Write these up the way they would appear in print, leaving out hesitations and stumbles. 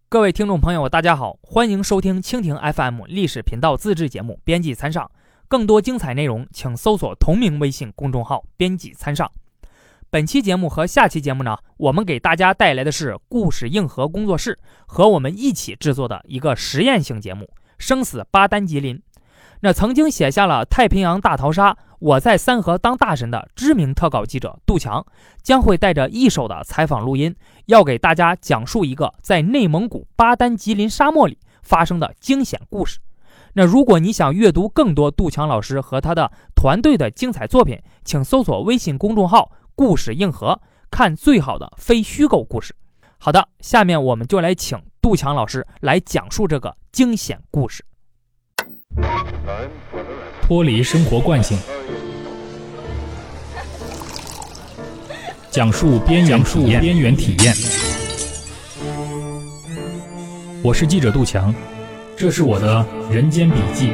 各位听众朋友大家好，欢迎收听蜻蜓 FM 历史频道自制节目编辑参上，更多精彩内容请搜索同名微信公众号编辑参上。本期节目和下期节目呢，我们给大家带来的是故事硬核工作室和我们一起制作的一个实验性节目生死巴丹吉林。那曾经写下了太平洋大逃杀我在三河当大神的知名特稿记者杜强，将会带着一手的采访录音，要给大家讲述一个在内蒙古巴丹吉林沙漠里发生的惊险故事。那如果你想阅读更多杜强老师和他的团队的精彩作品，请搜索微信公众号故事硬核，看最好的非虚构故事。好的，下面我们就来请杜强老师来讲述这个惊险故事。 脱离生活惯性，讲述边缘体验。我是记者杜强，这是我的人间笔记。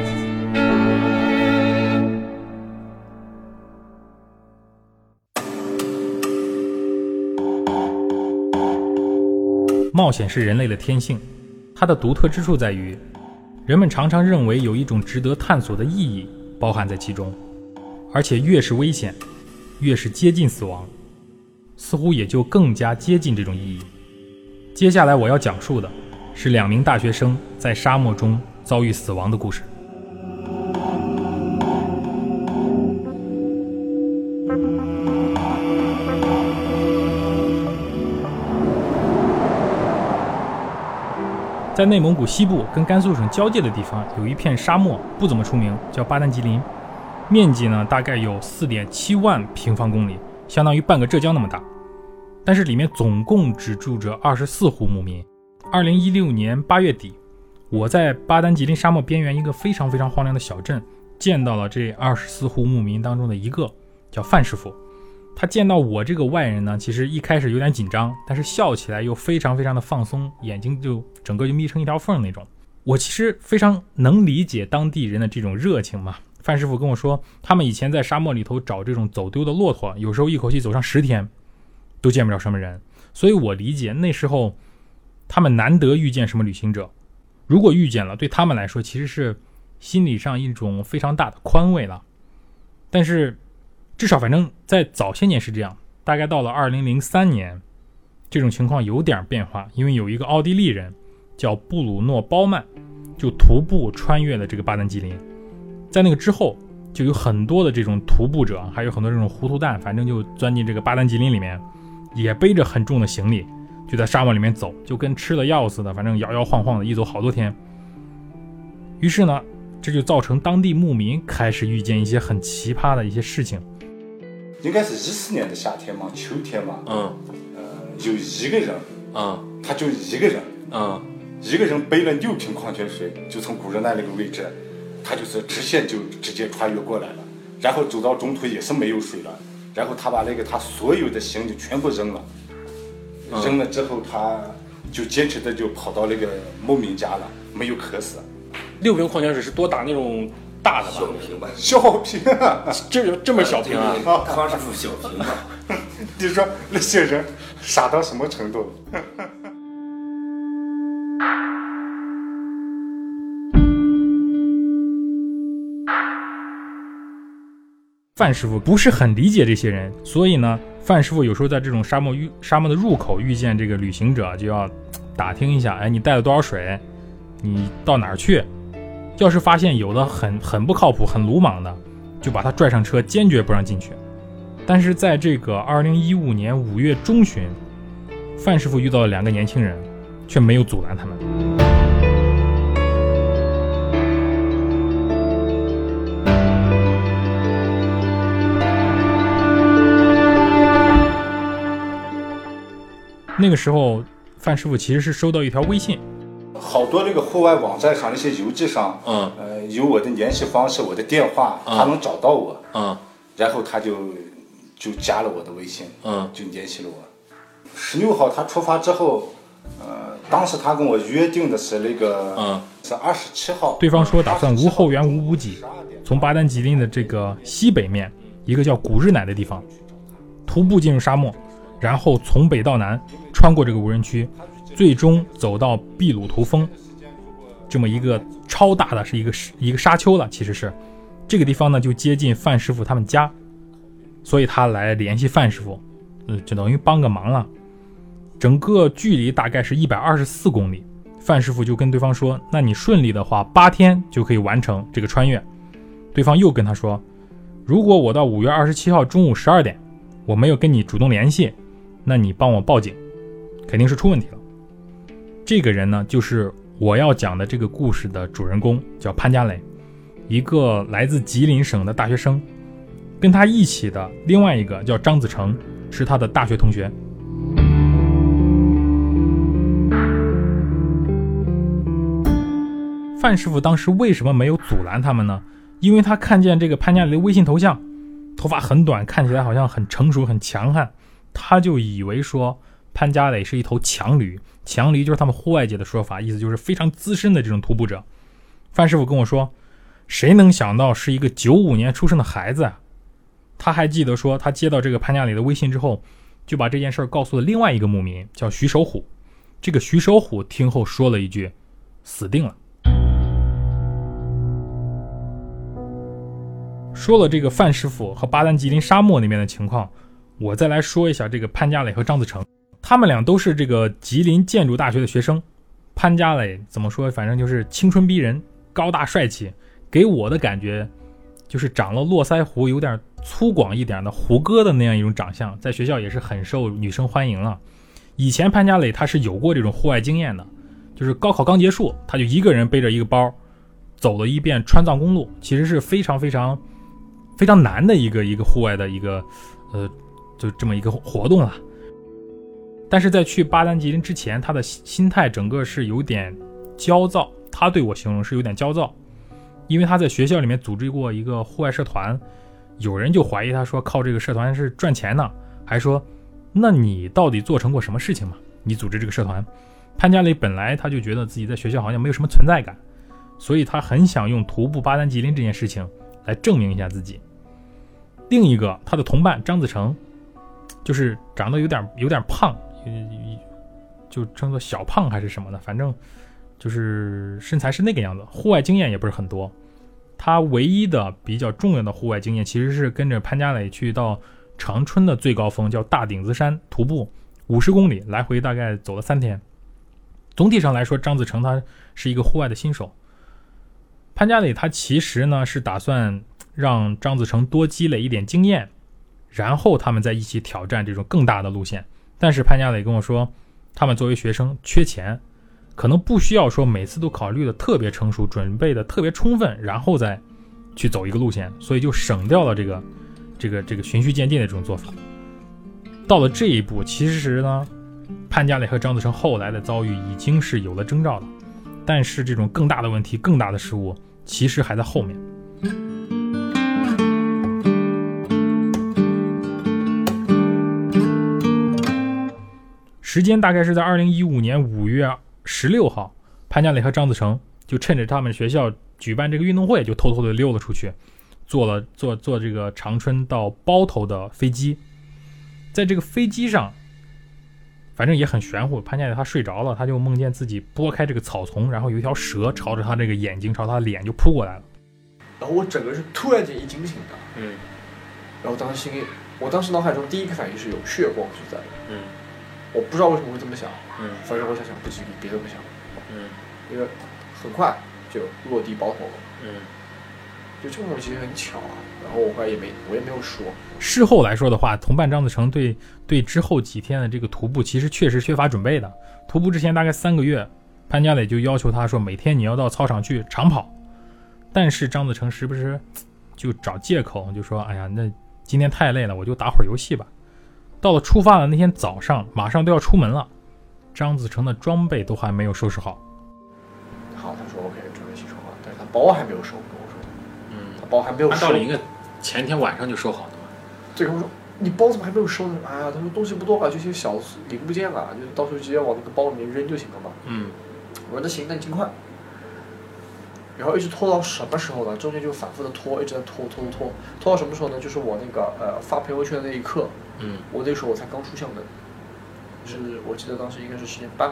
冒险是人类的天性，它的独特之处在于，人们常常认为有一种值得探索的意义包含在其中，而且越是危险，越是接近死亡，似乎也就更加接近这种意义。接下来我要讲述的是2名大学生在沙漠中遭遇死亡的故事。在内蒙古西部跟甘肃省交界的地方，有一片沙漠不怎么出名，叫巴丹吉林，面积呢大概有 4.7 万平方公里，相当于半个浙江那么大。但是里面总共只住着24户牧民。2016年8月底，我在巴丹吉林沙漠边缘一个非常荒凉的小镇，见到了这24户牧民当中的一个，叫范师傅。他见到我这个外人呢，其实一开始有点紧张，但是笑起来又非常的放松，眼睛就整个就眯成一条缝那种。我其实非常能理解当地人的这种热情嘛。范师傅跟我说，他们以前在沙漠里头找这种走丢的骆驼，有时候一口气走上10天都见不了什么人，所以我理解那时候他们难得遇见什么旅行者，如果遇见了，对他们来说其实是心理上一种非常大的宽慰了。但是至少反正在早些年是这样，大概到了2003年，这种情况有点变化，因为有一个奥地利人叫布鲁诺·包曼，就徒步穿越了这个巴丹吉林。在那个之后，就有很多的这种徒步者，还有很多这种糊涂蛋，反正就钻进这个巴丹吉林里面，也背着很重的行李，就在沙漠里面走，就跟吃了药似的，反正摇摇晃晃的，一走好多天。于是呢，这就造成当地牧民开始遇见一些很奇葩的一些事情。 应该是14年的夏天嘛，秋天嘛，有一个人，他就一个人，一个人背了6瓶矿泉水，就从古人那个位置，他就是直线就直接穿越过来了，然后走到中途也是没有水了，然后他把他所有的行李全部扔了，扔了之后他就坚持的就跑到那个牧民家了，没有渴死。 6瓶矿泉水是多大那种大的吧？ 小瓶吧，小瓶啊， 这么小瓶啊？ 康师傅小瓶吧。你说那些人傻到什么程度？ 范师傅不是很理解这些人，所以呢，范师傅有时候在这种沙漠的入口遇见这个旅行者，就要打听一下，你带了多少水，你到哪儿去？要是发现有的很不靠谱、很鲁莽的，就把他拽上车，坚决不让进去。但是在这个2015年5月中旬，范师傅遇到了2个年轻人，却没有阻拦他们。那个时候，范师傅其实是收到一条微信。 好多那个户外网站上那些邮寄上，有我的联系方式，我的电话，他能找到我，然后他就加了我的微信，就联系了我。16号他出发之后，当时他跟我约定的是是27号。 对方说打算无后援无补给，从巴丹吉林的这个西北面一个叫古日乃的地方，徒步进入沙漠，然后从北到南穿过这个无人区， 最终走到秘鲁图峰这么一个超大的是一个沙丘了，其实是这个地方呢就接近范师傅他们家，所以他来联系范师傅，就等于帮个忙了。整个距离大概是124公里，范师傅就跟对方说，那你顺利的话8天就可以完成这个穿越。对方又跟他说，如果我到5月27号中午12点我没有跟你主动联系，那你帮我报警，肯定是出问题了。这个人呢就是我要讲的这个故事的主人公，叫潘家磊，一个来自吉林省的大学生。跟他一起的另外一个叫张子成，是他的大学同学。范师傅当时为什么没有阻拦他们呢？因为他看见这个潘家磊的微信头像，头发很短，看起来好像很成熟很强悍，他就以为说潘家磊是一头强驴。强驴就是他们户外界的说法，意思就是非常资深的这种徒步者。范师傅跟我说，谁能想到是一个95年出生的孩子啊。他还记得说，他接到这个潘家磊的微信之后，就把这件事告诉了另外一个牧民，叫徐守虎。这个徐守虎听后说了一句，死定了。说了这个范师傅和巴丹吉林沙漠那边的情况，我再来说一下这个潘家磊和张子成。他们俩都是这个吉林建筑大学的学生。潘家磊怎么说，反正就是青春逼人，高大帅气，给我的感觉就是长了络腮胡，有点粗犷一点的胡歌的那样一种长相，在学校也是很受女生欢迎了。以前潘家磊他是有过这种户外经验的，就是高考刚结束，他就一个人背着一个包走了一遍川藏公路，其实是非常非常非常难的一个户外的一个就这么一个活动了。但是在去巴丹吉林之前，他的心态整个是有点焦躁，他对我形容是有点焦躁，因为他在学校里面组织过一个户外社团，有人就怀疑他说靠这个社团是赚钱呢，还说那你到底做成过什么事情吗？你组织这个社团。潘家磊本来他就觉得自己在学校好像没有什么存在感，所以他很想用徒步巴丹吉林这件事情来证明一下自己。另一个他的同伴张子成，就是长得有点胖，就称作小胖还是什么的，反正就是身材是那个样子，户外经验也不是很多。他唯一的比较重要的户外经验其实是跟着潘家磊去到长春的最高峰叫大顶子山徒步50公里，来回大概走了3天。总体上来说，张子成他是一个户外的新手。潘家磊他其实呢是打算让张子成多积累一点经验，然后他们再一起挑战这种更大的路线。但是潘家磊跟我说，他们作为学生缺钱，可能不需要说每次都考虑的特别成熟，准备的特别充分，然后再去走一个路线，所以就省掉了这个循序渐进的这种做法。到了这一步，其实呢，潘家磊和张子成后来的遭遇已经是有了征兆的，但是这种更大的问题、更大的失误，其实还在后面。时间大概是在2015年5月16号，潘家磊和张子成就趁着他们学校举办这个运动会，就偷偷的溜了出去，坐这个长春到包头的飞机。在这个飞机上，反正也很玄乎，潘家磊他睡着了，他就梦见自己拨开这个草丛，然后有一条蛇朝着他这个眼睛，朝他的脸就扑过来了。 然后我整个人是突然间一惊醒的，然后我当时脑海中第一个反应是有血光所在的，我不知道为什么会这么想，反正我想不吉利，别这么想，因为很快就落地包头了，就这种东西很巧啊。然后我后来我也没有说。 事后来说的话，同伴张子成对之后几天的这个徒步其实确实缺乏准备的。徒步之前大概3个月，潘家磊就要求他说每天你要到操场去长跑，但是张子成时不时就找借口，就说哎呀，那今天太累了，我就打会儿游戏吧。到了出发的那天早上，马上都要出门了，张子成的装备都还没有收拾好。 好，他说 OK， 准备起床了，但是他包还没有收，跟我说，他包还没有收。 按道理应该前天晚上就收好的嘛。 对，我说你包怎么还没有收呢？哎呀，他说东西不多了，这些小零部件啊，就到时候直接往那个包里面扔就行了嘛。我说那行，那你尽快。然后一直拖到什么时候呢？中间就反复的拖，一直在拖到什么时候呢？就是我那个发朋友圈的那一刻，我那时候我才刚出校门，就是我记得当时应该是10点半了，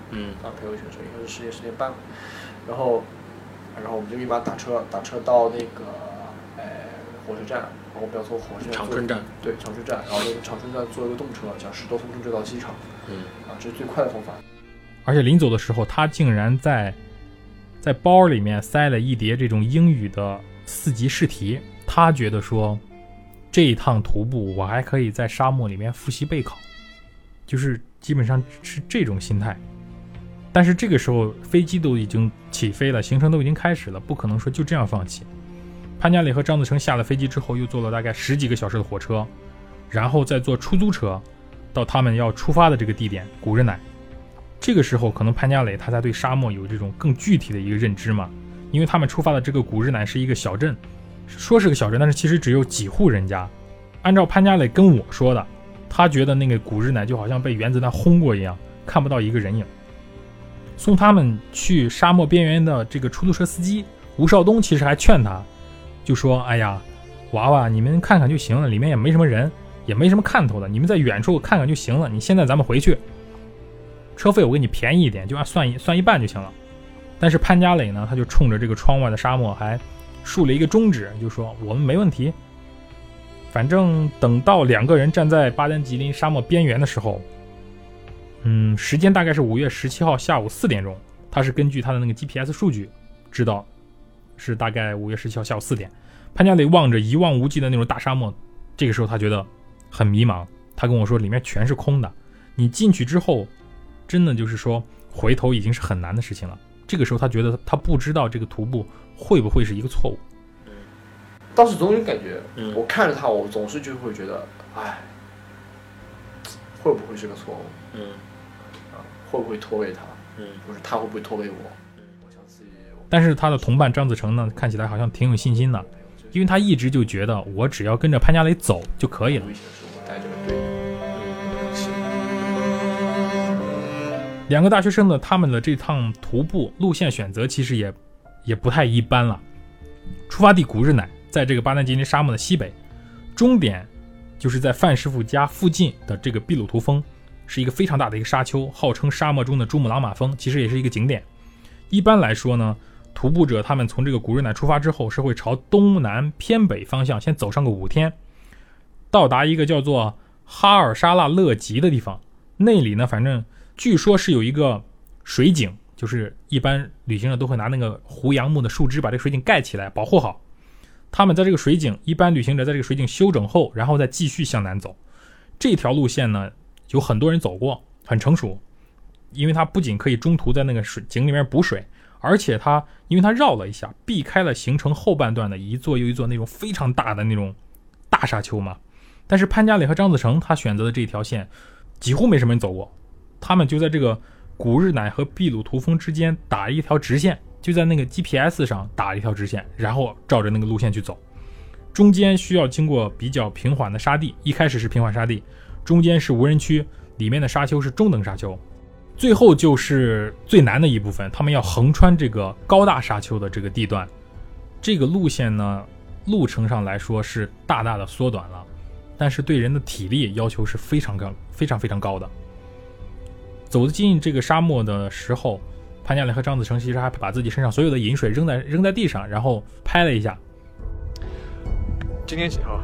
陪我选手，应该是10点半，然后我们就立马打车到那个火车站，然后我们要从火车站长春站， 对，长春站，然后从长春站坐一个动车，讲10多分钟就到机场，这是最快的方法。 而且临走的时候，他竟然在包里面塞了一叠这种英语的4级试题，他觉得说这一趟徒步我还可以在沙漠里面复习备考，就是基本上是这种心态。但是这个时候飞机都已经起飞了，行程都已经开始了，不可能说就这样放弃。潘家磊和张子成下了飞机之后，又坐了大概10几个小时的火车，然后再坐出租车到他们要出发的这个地点古日乃。这个时候可能潘家磊他才对沙漠有这种更具体的一个认知嘛，因为他们出发的这个古日乃是一个小镇，说是个小镇，但是其实只有几户人家。按照潘家磊跟我说的，他觉得那个古日乃就好像被原子弹轰过一样，看不到一个人影。送他们去沙漠边缘的这个出租车司机吴少东其实还劝他，就说哎呀娃娃你们看看就行了，里面也没什么人，也没什么看头的，你们在远处看看就行了，你现在咱们回去，车费我给你便宜一点，就按算一半就行了。但是潘家磊呢，他就冲着这个窗外的沙漠还竖了一个中指，就说我们没问题。反正等到2个人站在巴丹吉林沙漠边缘的时候，时间大概是5月17号下午4点钟，他是根据他的那个 GPS 数据知道是大概5月17号下午4点。潘家磊望着一望无际的那种大沙漠，这个时候他觉得很迷茫，他跟我说里面全是空的，你进去之后真的就是说回头已经是很难的事情了。这个时候他觉得他不知道这个徒步会不会是一个错误。 当时总有感觉，我看着他，我总是就会觉得，哎，会不会是个错误？会不会拖累他？或者他会不会拖累我？我想自己。 但是他的同伴张子成呢，看起来好像挺有信心的，因为他一直就觉得我只要跟着潘家磊走就可以了。2个大学生的他们的这趟徒步路线选择其实也不太一般了。出发地古日乃在这个巴丹吉林沙漠的西北，终点就是在范师傅家附近的这个秘鲁图峰，是一个非常大的一个沙丘，号称沙漠中的珠穆朗玛峰，其实也是一个景点。一般来说呢，徒步者他们从这个古日乃出发之后，是会朝东南偏北方向先走上个5天，到达一个叫做哈尔沙拉勒吉的地方。那里呢，反正据说是有一个水井，就是一般旅行者都会拿那个胡杨木的树枝把这个水井盖起来保护好。他们在这个水井，一般旅行者在这个水井修整后，然后再继续向南走。这条路线呢，有很多人走过，很成熟，因为它不仅可以中途在那个水井里面补水，而且因为它绕了一下，避开了行程后半段的一座又一座那种非常大的那种大沙丘嘛。但是潘家磊和张子成他选择的这条线几乎没什么人走过，他们就在这个古日乃和秘鲁图峰之间打一条直线，就在那个 GPS 上打一条直线，然后照着那个路线去走。中间需要经过比较平缓的沙地，一开始是平缓沙地，中间是无人区，里面的沙丘是中等沙丘，最后就是最难的一部分，他们要横穿这个高大沙丘的这个地段。这个路线呢，路程上来说是大大的缩短了，但是对人的体力要求是非常高的。走进这个沙漠的时候，潘家磊和张子成其实还把自己身上所有的饮水扔在地上，然后拍了一下。 今天几号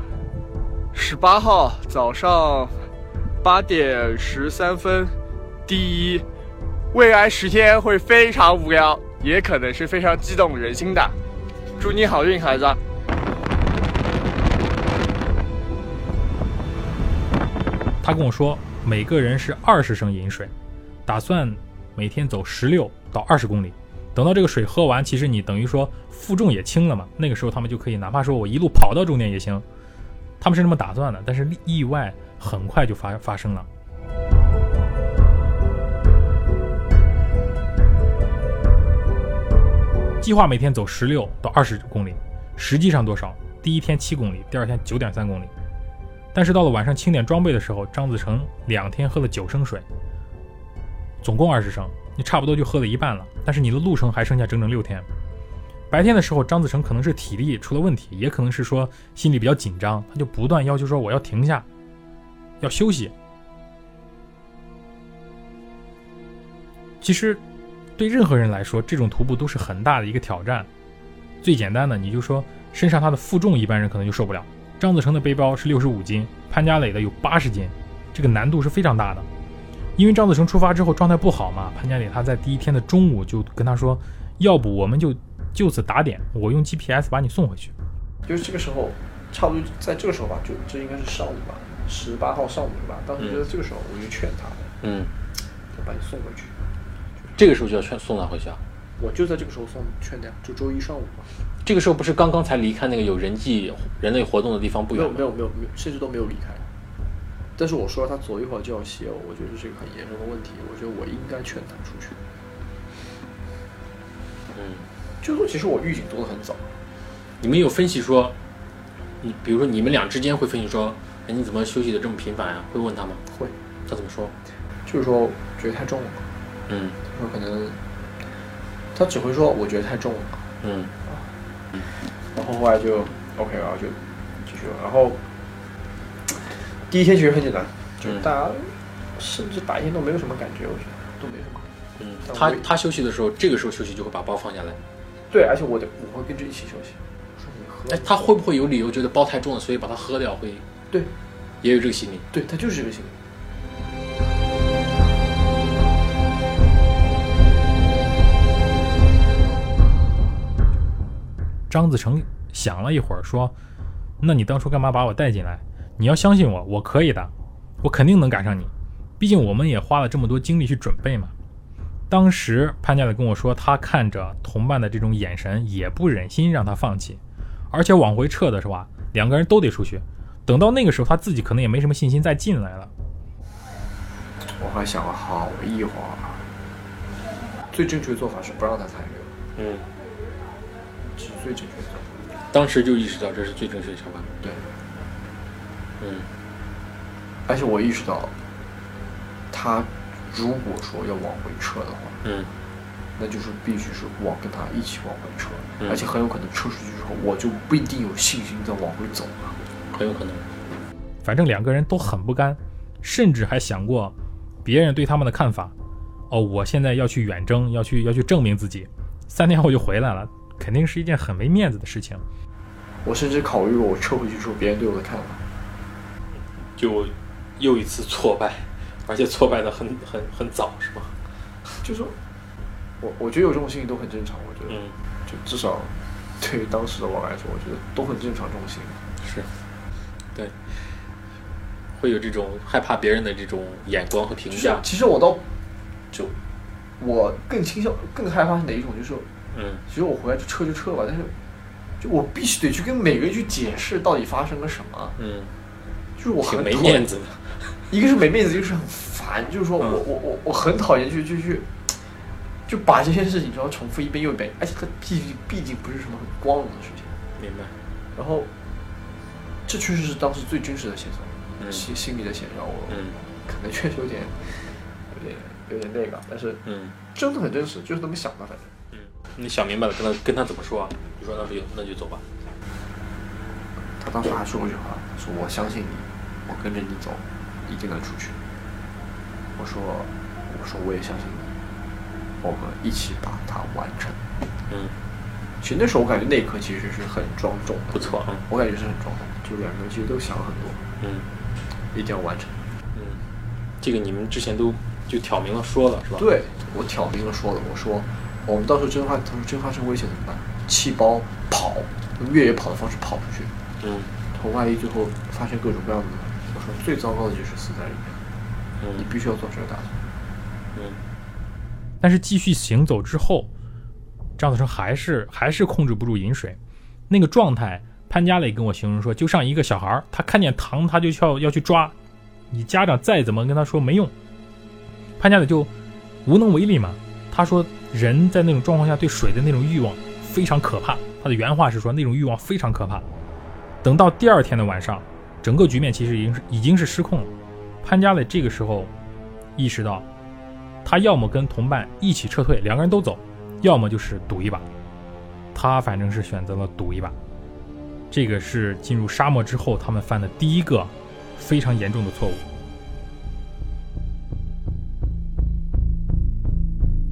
？18号早上8点13分。第一，未来10天会非常无聊，也可能是非常激动人心的。祝你好运，孩子。 他跟我说，每个人是20升饮水，打算每天走16到20公里。等到这个水喝完，其实你等于说负重也轻了嘛，那个时候他们就可以哪怕说我一路跑到终点也行，他们是这么打算的。但是意外很快就发生了。计划每天走16到20公里，实际上多少？第一天7公里，第二天9.3公里。但是到了晚上清点装备的时候，张子成2天喝了9升水，总共20升，你差不多就喝了一半了。但是你的路程还剩下整整6天。白天的时候，张子成可能是体力出了问题，也可能是说心里比较紧张，他就不断要求说我要停下，要休息。 其实对任何人来说，这种徒步都是很大的一个挑战。最简单的，你就说身上它的负重一般人可能就受不了。张子成的背包是65斤，潘家磊的有80斤，这个难度是非常大的。因为张子成出发之后状态不好嘛，潘家磊他在第一天的中午就跟他说，要不我们就此打点，我用 GPS 把你送回去。 就是这个时候，差不多在这个时候吧，就这应该是上午吧，18号上午吧。当时觉得这个时候我就劝他，就把你送回去。 这个时候就要送他回去啊？ 我就在这个时候劝他，就周一上午嘛。 这个时候不是刚刚才离开那个有人类活动的地方不远吗？ 没有，甚至都没有离开。但是我说他走一会儿就要歇，我觉得这是一个很严重的问题。我觉得我应该劝他出去。就是说其实我预警做得很早。 你们有分析说，比如说你们俩之间会分析说，哎，你怎么休息的这么频繁呀？会问他吗？ 会。 他怎么说？ 就是说觉得太重了。他说可能，他只会说我觉得太重了。然后后来就 OK， 然后就继续了。然后第一天其实很简单，就是大家甚至白天都没有什么感觉，我觉得都没什么。 他休息的时候，这个时候休息就会把包放下来。 对，而且我会跟着一起休息。我说你喝。 哎，他会不会有理由觉得包太重了，所以把它喝掉？会。 对， 也有这个心理。 对，他就是这个心理。 张子成想了一会儿说，那你当初干嘛把我带进来？你要相信我，我可以的，我肯定能赶上你，毕竟我们也花了这么多精力去准备嘛。当时潘家磊跟我说，他看着同伴的这种眼神也不忍心让他放弃，而且往回撤的是吧，两个人都得出去，等到那个时候他自己可能也没什么信心再进来了。 我还想了好一会儿，最正确的做法是不让他参与。这是最正确的做法。 当时就意识到这是最正确的想法。 对。而且我意识到，他如果说要往回撤的话，那就是必须是跟他一起往回撤，而且很有可能撤出去之后，我就不一定有信心再往回走了， 很有可能。 反正两个人都很不甘，甚至还想过别人对他们的看法。我现在要去远征，要去证明自己，3天后就回来了，肯定是一件很没面子的事情。 我甚至考虑过我撤回去之后别人对我的看法， 就又一次挫败，而且挫败的很早，是吧？ 就是我觉得有这种心理都很正常，我觉得，就至少对于当时的我来说，我觉得都很正常，这种心理是，对，会有这种害怕别人的这种眼光和评价。 其实我更害怕是哪一种，就是其实我回来就撤吧，但是就我必须得去跟每个人去解释到底发生了什么，就是我很没面子的， 一个是没面子，就是很烦，就是说我很讨厌就把这些事情就要重复一遍又一遍，而且它毕竟不是什么很光荣的事情， 明白。 然后这确实是当时最真实的写照，心里的写照，我可能确实有点那个，但是真的很真实，就是那么想的，反正。 你想明白了，跟他怎么说啊？你说那就走吧。 他当时还说过一句话，说我相信你，我跟着你走，一定能出去。我说我也相信你，我们一起把它完成。其实那时候我感觉那一刻其实是很庄重的， 不错， 我感觉是很庄重的，就两个人其实都想了很多，一定要完成。 这个你们之前都就挑明了说了是吧？ 对，我挑明了说了，我说我们到时候真发生危险怎么办？弃包跑，用越野跑的方式跑出去。万一最后发生各种各样的，我说最糟糕的就是死在里面。你必须要做这个打算。 但是继续行走之后，张子成还是控制不住饮水，那个状态，潘家磊跟我形容说，就像一个小孩，他看见糖他就要去抓，你家长再怎么跟他说没用，潘家磊就无能为力嘛。他说人在那种状况下对水的那种欲望非常可怕，他的原话是说那种欲望非常可怕。等到第二天的晚上，整个局面其实已经是失控了。潘家磊这个时候意识到，他要么跟同伴一起撤退，两个人都走，要么就是赌一把。他反正是选择了赌一把。这个是进入沙漠之后他们犯的第一个非常严重的错误。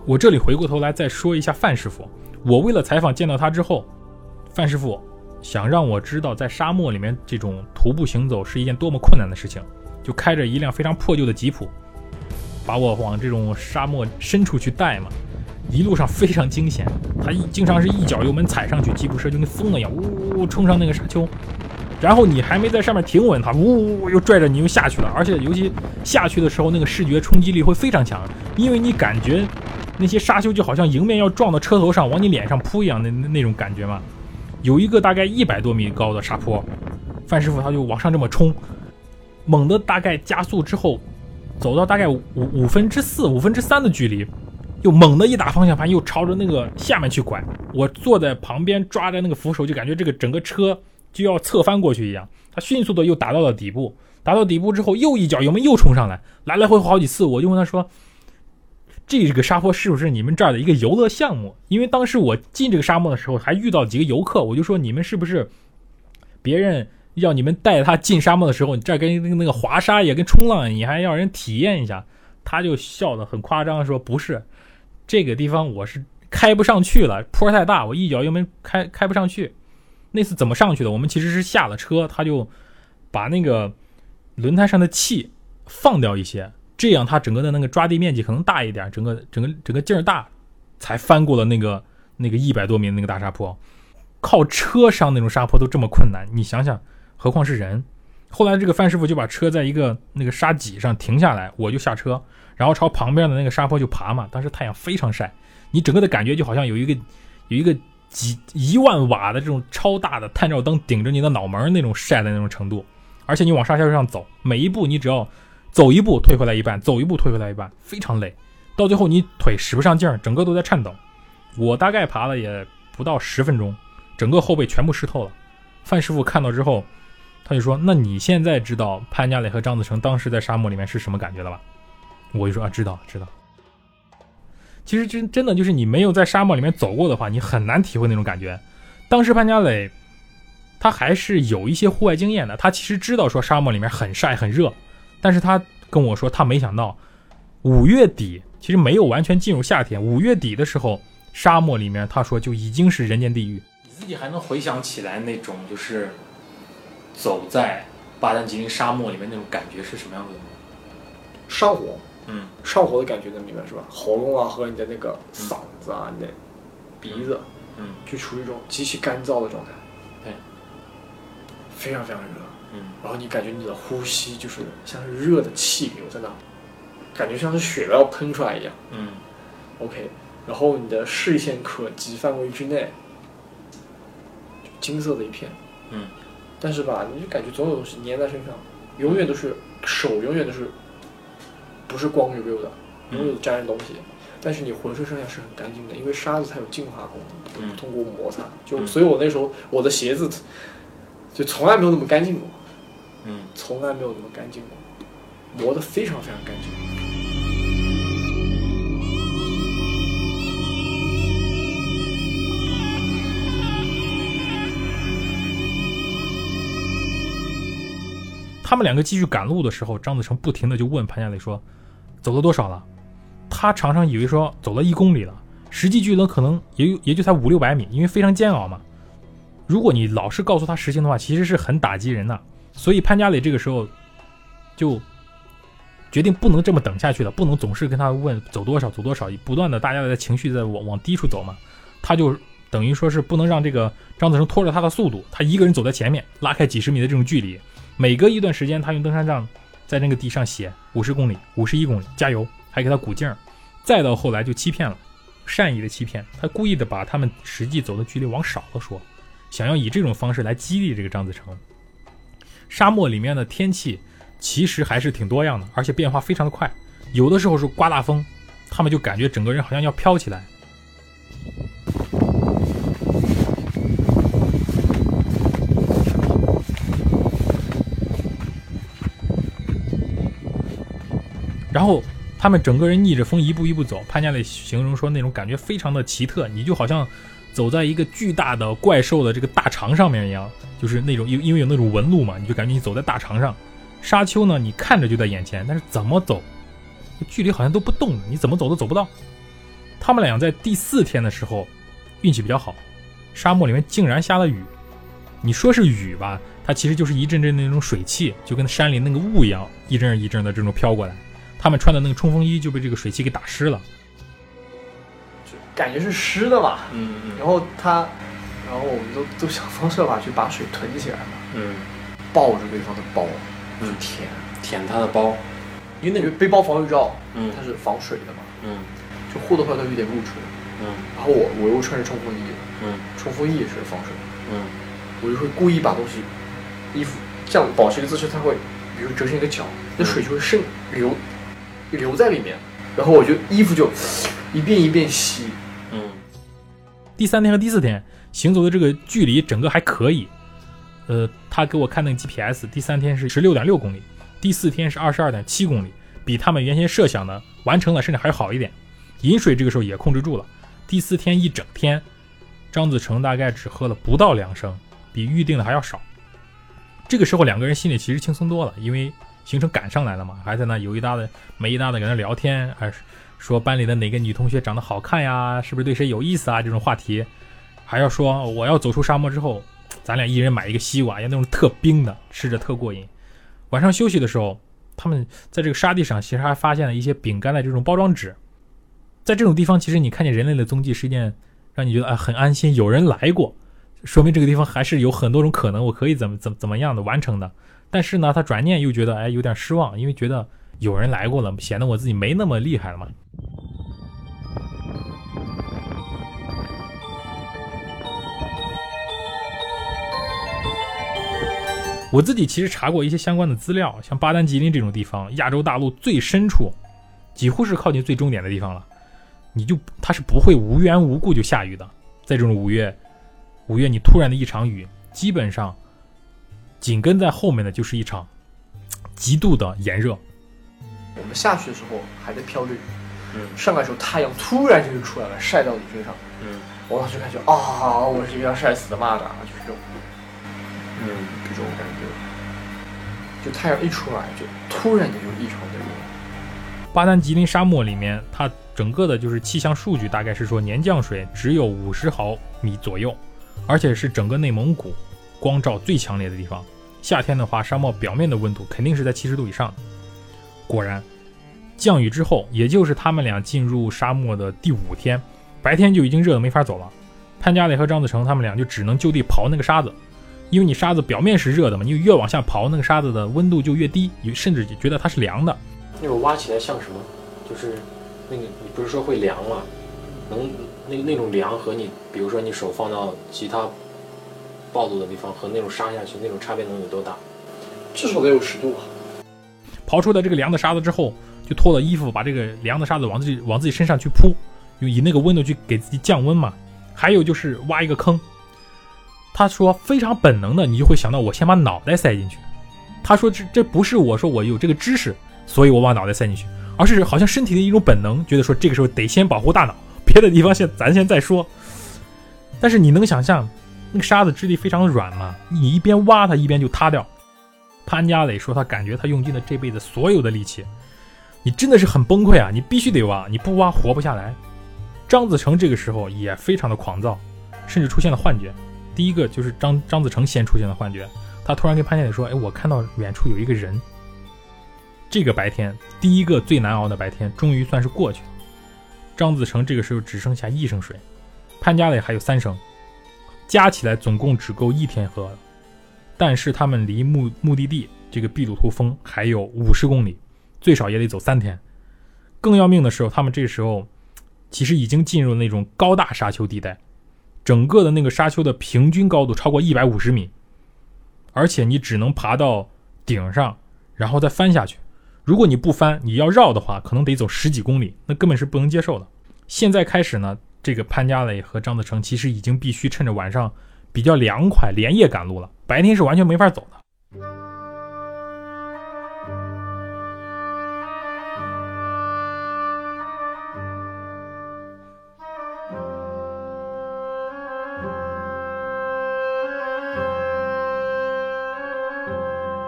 我这里回过头来再说一下范师傅，我为了采访见到他之后，范师傅想让我知道在沙漠里面这种徒步行走是一件多么困难的事情，就开着一辆非常破旧的吉普把我往这种沙漠深处去带嘛，一路上非常惊险，他经常是一脚油门踩上去，吉普车就跟疯了一样，呜冲上那个沙丘，然后你还没在上面停稳，它呜又拽着你又下去了，而且尤其下去的时候那个视觉冲击力会非常强，因为你感觉那些沙丘就好像迎面要撞到车头上往你脸上扑一样的那种感觉嘛。有一个大概100多米高的沙坡，范师傅他就往上这么冲，猛地大概加速之后走到大概5分之4、5分之3的距离，又猛地一打方向盘，又朝着那个下面去拐。我坐在旁边抓着那个扶手，就感觉这个整个车就要侧翻过去一样。他迅速的又打到了底部，打到底部之后又一脚油门又冲上来，来来回回好几次。我就问他说，这个沙坡是不是你们这儿的一个游乐项目？因为当时我进这个沙漠的时候还遇到几个游客，我就说你们是不是别人要你们带他进沙漠的时候，你这儿跟那个滑沙也跟冲浪，你还要人体验一下？他就笑得很夸张说，不是，这个地方我是开不上去了，坡太大，我一脚油门开不上去。那次怎么上去的？我们其实是下了车，他就把那个轮胎上的气放掉一些，这样它整个的那个抓地面积可能大一点，整个劲儿大，才翻过了那个100多米的那个大沙坡。靠车上那种沙坡都这么困难，你想想，何况是人。后来这个范师傅就把车在一个那个沙脊上停下来，我就下车，然后朝旁边的那个沙坡就爬嘛。当时太阳非常晒，你整个的感觉就好像有一个几1万瓦的这种超大的探照灯顶着你的脑门那种晒的那种程度，而且你往沙丘上走，每一步你只要走一步退回来一半，走一步退回来一半，非常累，到最后你腿使不上劲儿，整个都在颤抖。我大概爬了也不到10分钟，整个后背全部湿透了。范师傅看到之后他就说，那你现在知道潘家磊和张子成当时在沙漠里面是什么感觉了吧？我就说知道。其实真的就是你没有在沙漠里面走过的话，你很难体会那种感觉。当时潘家磊他还是有一些户外经验的，他其实知道说沙漠里面很晒很热，但是他跟我说他没想到5月底其实没有完全进入夏天，5月底的时候沙漠里面他说就已经是人间地狱。 你自己还能回想起来那种就是走在巴丹吉林沙漠里面那种感觉是什么样子的吗？ 上火，上火的感觉能明白是吧？喉咙啊和你的那个嗓子啊，你的鼻子，就处于一种极其干燥的状态， 对， 非常非常热，然后你感觉你的呼吸就是像是热的气流在那，感觉像是血要喷出来一样，OK， 然后你的视线可及范围之内，就金色的一片，但是吧，你就感觉总有东西粘在身上，永远都是手，永远都是不是光溜溜的，永远沾着东西。但是你浑身上下是很干净的，因为沙子它有净化功能，通过摩擦，所以我那时候我的鞋子就从来没有那么干净过，从来没有那么干净过，磨得非常非常干净。 他们两个继续赶路的时候，张子成不停的就问潘家磊说，走了多少了？他常常以为说走了1公里了，实际距离可能也就才500-600米，因为非常煎熬嘛。如果你老是告诉他实情的话，其实是很打击人的。所以潘家磊这个时候就决定不能这么等下去了，不能总是跟他问走多少，不断的大家的情绪在往低处走嘛。他就等于说是不能让这个张子成拖着他的速度，他一个人走在前面，拉开几十米的这种距离。每隔一段时间，他用登山杖在那个地上写50公里、51公里，加油，还给他鼓劲儿。再到后来就欺骗了，善意的欺骗，他故意的把他们实际走的距离往少了说，想要以这种方式来激励这个张子成。沙漠里面的天气其实还是挺多样的，而且变化非常的快，有的时候是刮大风，他们就感觉整个人好像要飘起来。然后他们整个人逆着风一步一步走，潘家磊形容说那种感觉非常的奇特，你就好像走在一个巨大的怪兽的这个大肠上面一样，就是那种因为有那种纹路嘛，你就感觉你走在大肠上。沙丘呢，你看着就在眼前，但是怎么走距离好像都不动，你怎么走都走不到。 他们俩在第4天的时候运气比较好，沙漠里面竟然下了雨。你说是雨吧，它其实就是一阵阵的那种水汽，就跟山里那个雾一样，一阵一阵的这种飘过来。他们穿的那个冲锋衣就被这个水汽给打湿了， 就感觉是湿的嘛。然后我们都想方设法去把水囤起来嘛。抱着对方的包，去舔他的包， 因为那个背包防雨罩，它是防水的嘛。就或多或少有点露出来。然后我又穿着冲锋衣，冲锋衣也是防水的。我就会故意把东西衣服这样保持一个姿势，它会比如折成一个角，那水就会流在里面，然后我就衣服就一遍一遍洗。 第3天和第4天行走的这个距离整个还可以，他给我看那个 GPS， 第3天是 16.6 公里，第4天是 22.7 公里，比他们原先设想的完成了，甚至还好一点。饮水这个时候也控制住了，第4天一整天张子成大概只喝了不到2升，比预定的还要少。这个时候2个人心里其实轻松多了，因为行程赶上来了嘛，还在那有一搭的没一搭的搁那聊天，还说班里的哪个女同学长得好看呀，是不是对谁有意思啊，这种话题。还要说我要走出沙漠之后，咱俩一人买一个西瓜，要那种特冰的，吃着特过瘾。晚上休息的时候，他们在这个沙地上其实还发现了一些饼干的这种包装纸。在这种地方，其实你看见人类的踪迹是一件让你觉得很安心，有人来过，说明这个地方还是有很多种可能，我可以怎么样的完成的。但是呢，他转念又觉得有点失望，因为觉得有人来过了，显得我自己没那么厉害了嘛。我自己其实查过一些相关的资料，像巴丹吉林这种地方，亚洲大陆最深处，几乎是靠近最终点的地方了。它是不会无缘无故就下雨的。在这种五月你突然的一场雨，基本上紧跟在后面的就是一场极度的炎热。 我们下去的时候还在飘着雨，上来的时候太阳突然就出来了，晒到你身上，我当时感觉我是要晒死的蚂蚱，就是这种感觉，就太阳一出来就突然间就异常的热。 巴丹吉林沙漠里面，它整个的就是气象数据大概是说年降水只有50毫米左右，而且是整个内蒙古光照最强烈的地方。夏天的话，沙漠表面的温度肯定是在70度以上的。果然降雨之后，也就是他们俩进入沙漠的第5天，白天就已经热得没法走了。潘家磊和张子成他们俩就只能就地刨那个沙子，因为你沙子表面是热的嘛，你越往下刨，那个沙子的温度就越低，甚至觉得它是凉的。 那种挖起来像什么？就是那个你不是说会凉吗？那种凉和你比如说你手放到其他暴露的地方和那种沙下去那种差别能有多大？ 至少得有10度吧。 刨出了这个凉的沙子之后，就脱了衣服，把这个凉的沙子往自己身上去铺，以那个温度去给自己降温嘛。还有就是挖一个坑，他说非常本能的，你就会想到我先把脑袋塞进去。他说这不是我说我有这个知识，所以我把脑袋塞进去，而是好像身体的一种本能，觉得说这个时候得先保护大脑，别的地方咱先再说。但是你能想象那个沙子质地非常软嘛，你一边挖它一边就塌掉。潘家磊说他感觉他用尽了这辈子所有的力气，你真的是很崩溃啊，你必须得挖，你不挖活不下来。张子成这个时候也非常的狂躁，甚至出现了幻觉。第一个就是张子成先出现了幻觉，他突然跟潘家磊说，我看到远处有一个人。这个白天，第一个最难熬的白天终于算是过去了。张子成这个时候只剩下1升水，潘家磊还有3升，加起来总共只够1天喝了。但是他们离目的地这个秘鲁图峰还有50公里，最少也得走3天。更要命的时候，他们这时候其实已经进入那种高大沙丘地带，整个的那个沙丘的平均高度超过150米，而且你只能爬到顶上，然后再翻下去。如果你不翻，你要绕的话，可能得走10几公里，那根本是不能接受的。现在开始呢，这个潘家磊和张子成其实已经必须趁着晚上比较凉快连夜赶路了，白天是完全没法走的。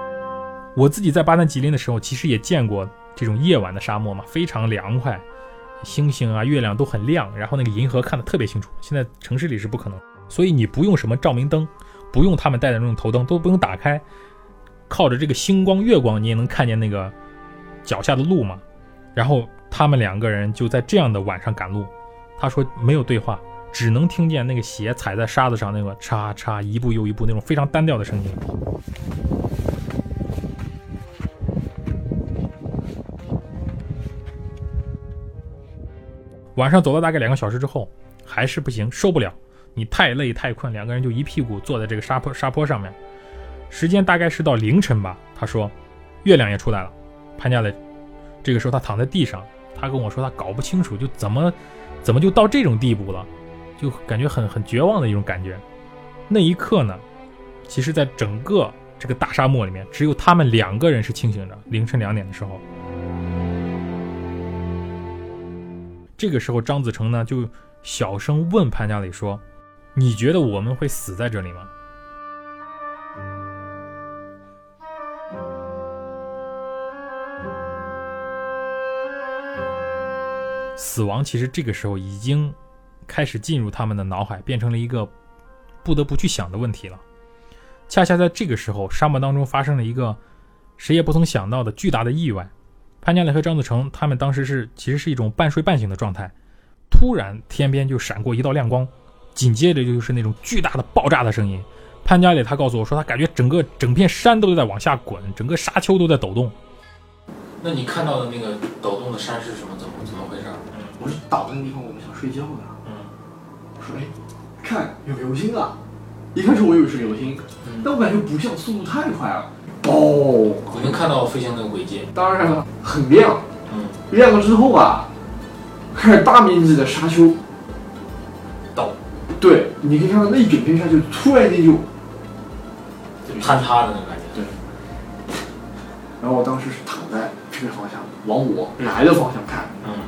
我自己在巴丹吉林的时候，其实也见过这种夜晚的沙漠嘛，非常凉快， 星星啊月亮都很亮，然后那个银河看得特别清楚，现在城市里是不可能，所以你不用什么照明灯，不用他们带的那种头灯，都不用打开，靠着这个星光月光你也能看见那个脚下的路嘛。然后他们2个人就在这样的晚上赶路，他说没有对话，只能听见那个鞋踩在沙子上那个嚓嚓一步又一步那种非常单调的声音。晚上走了大概2个小时之后还是不行，受不了，你太累太困，2个人就一屁股坐在这个沙坡上面。时间大概是到凌晨吧，他说月亮也出来了。潘家磊这个时候他躺在地上，他跟我说他搞不清楚就怎么就到这种地步了，就感觉很绝望的一种感觉。那一刻呢，其实在整个这个大沙漠里面只有他们2个人是清醒的，凌晨2点的时候。这个时候张子成呢就小声问潘家磊说，你觉得我们会死在这里吗？死亡其实这个时候已经开始进入他们的脑海，变成了一个不得不去想的问题了。恰恰在这个时候，沙漠当中发生了一个谁也不曾想到的巨大的意外。潘家磊和张子成他们当时其实是一种半睡半醒的状态，突然天边就闪过一道亮光，紧接着就是那种巨大的爆炸的声音。潘家磊他告诉我说，他感觉整片山都在往下滚，整个沙丘都在抖动。 那你看到的那个抖动的山是什么？怎么回事？ 我是倒在那地方，我们想睡觉的。我说看有流星啊！一开始我以为是流星，但我感觉不像，速度太快了。 你能看到飞行的轨迹？ 当然了，很亮。亮了之后吧，开始大面积的沙丘抖。 对，你可以看到那一整片沙丘突然间就坍塌的那种感觉。 对。然后我当时是躺在这个方向，往我来的方向看。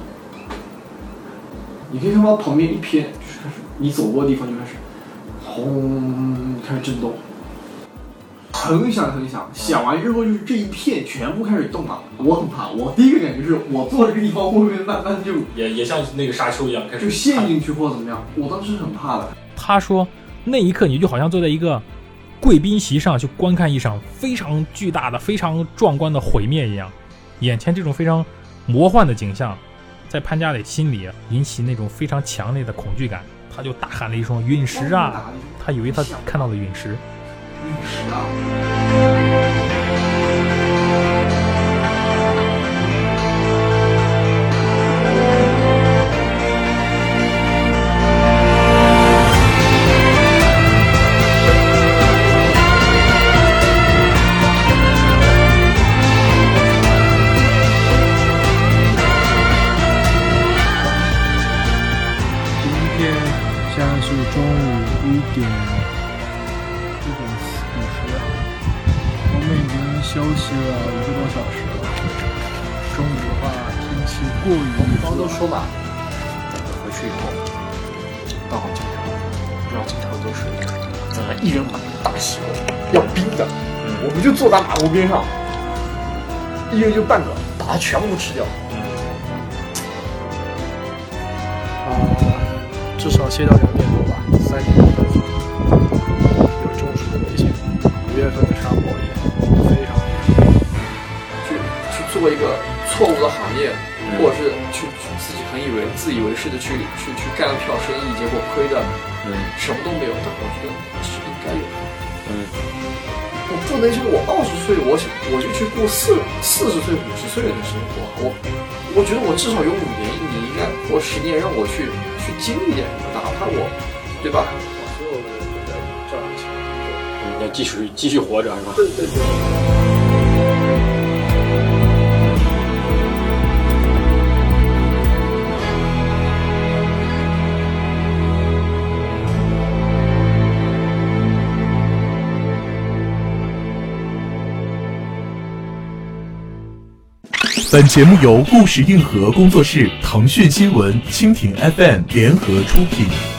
你可以看到旁边一片，就是开始你走过的地方就开始轰开始震动，很响，响完之后就是这一片全部开始动了。我很怕，我第一个感觉就是我坐这个地方会不会慢慢就也像那个沙丘一样开始就陷进去或怎么样？我当时很怕的。 他说那一刻你就好像坐在一个贵宾席上去观看一场非常巨大的非常壮观的毁灭一样，眼前这种非常魔幻的景象在潘家磊心里引起那种非常强烈的恐惧感，他就大喊了一声陨石啊，他以为他看到了陨石。 陨石啊！ 休息了1个多小时了。中午的话，天气过于刚刚都说嘛，回去以后倒好金条，不要金条多水，咱们一人买大西瓜，要冰的。我们就坐在马路边上，一人就半个，把它全部吃掉。 至少歇到2点多吧，3点多有中暑的危险。5月份的沙漠也非常去做一个错误的行业，或者是去自己自以为是的去干了票生意，结果亏的什么都没有。但我觉得是应该有的。我不能像我20岁，我就去过40岁、50岁人的生活。我觉得我至少有5年，你应该或10年让我去经历点什么，哪怕我，对吧？ 所有的人都在照样起来。 要继续活着是吧？ 对。 本节目由故事硬核工作室、腾讯新闻、蜻蜓 FM 联合出品。